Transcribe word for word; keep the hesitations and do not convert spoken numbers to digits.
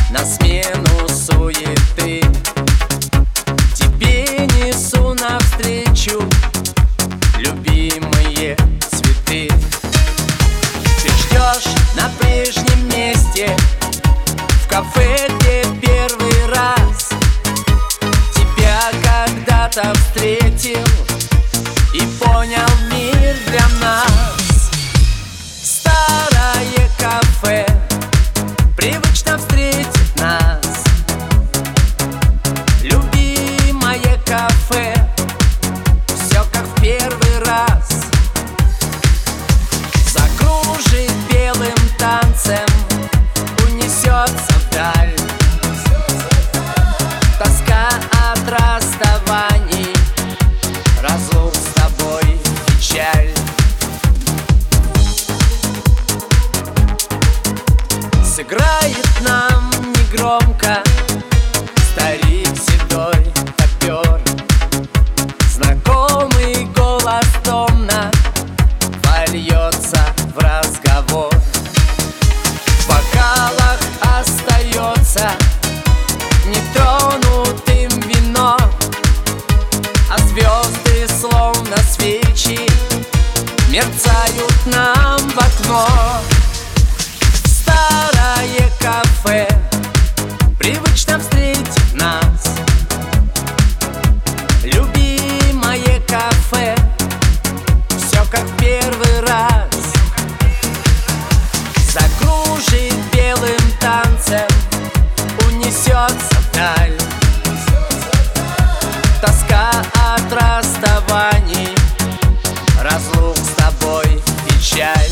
на смену суеты. Тебе несу навстречу любимые цветы. Ты ждешь на прежнем месте, в кафе, где первый раз тебя когда-то встретил и понял мир для нас. Старое кафе привычно встретит нас. Любимое кафе, все как в первый раз. Закружит белым танцем, унесется вдаль. Тоска от расставаний, разлук с тобой, печаль. Сыграет нам негромко старик седой топер. Знакомый голос томно вольется в разговор. В бокалах остается нетронутым вино, а звезды, словно свечи, мерцают нам в окно. Старое кафе привычно встретит нас. Любимое кафе, все как в первый раз. Закружит белым танцем, унесется вдаль. Тоска от расставаний, разлук с тобой, печаль.